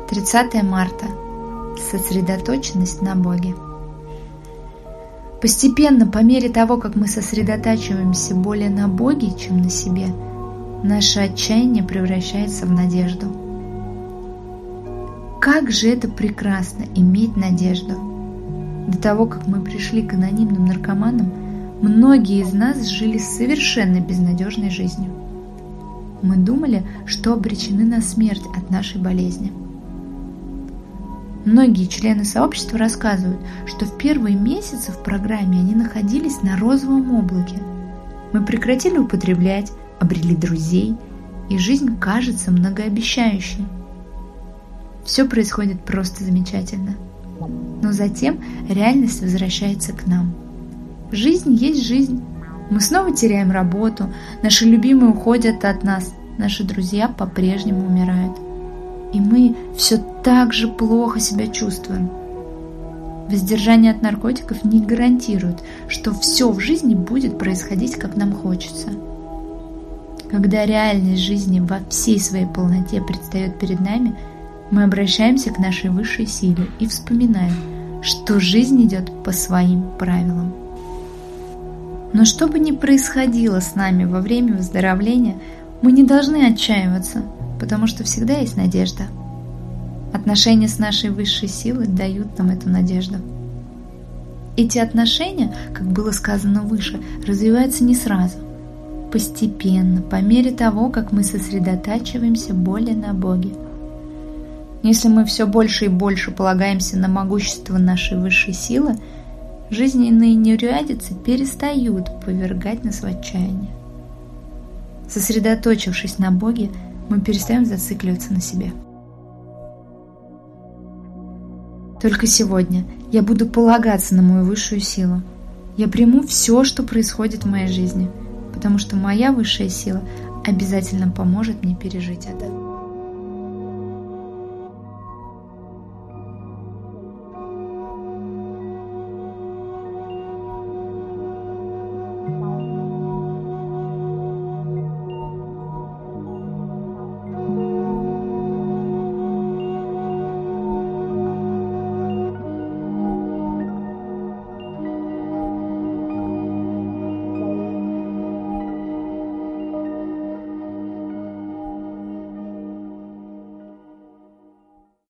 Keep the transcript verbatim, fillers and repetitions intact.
тридцатое марта. Сосредоточенность на Боге. Постепенно, по мере того, как мы сосредотачиваемся более на Боге, чем на себе, наше отчаяние превращается в надежду. Как же это прекрасно иметь надежду! До того, как мы пришли к анонимным наркоманам, многие из нас жили совершенно безнадежной жизнью. Мы думали, что обречены на смерть от нашей болезни. Многие члены сообщества рассказывают, что в первые месяцы в программе они находились на розовом облаке. Мы прекратили употреблять, обрели друзей, и жизнь кажется многообещающей. Все происходит просто замечательно. Но затем реальность возвращается к нам. Жизнь есть жизнь. Мы снова теряем работу, наши любимые уходят от нас, наши друзья по-прежнему умирают. И мы все так же плохо себя чувствуем. Воздержание от наркотиков не гарантирует, что все в жизни будет происходить, как нам хочется. Когда реальность жизни во всей своей полноте предстает перед нами, мы обращаемся к нашей высшей силе и вспоминаем, что жизнь идет по своим правилам. Но что бы ни происходило с нами во время выздоровления, мы не должны отчаиваться, потому что всегда есть надежда. Отношения с нашей высшей силой дают нам эту надежду. Эти отношения, как было сказано выше, развиваются не сразу. Постепенно, по мере того, как мы сосредотачиваемся более на Боге. Если мы все больше и больше полагаемся на могущество нашей высшей силы, жизненные неурядицы перестают повергать нас в отчаяние. Сосредоточившись на Боге, мы перестаем зацикливаться на себе. Только сегодня я буду полагаться на мою высшую силу. Я приму все, что происходит в моей жизни, потому что моя высшая сила обязательно поможет мне пережить это.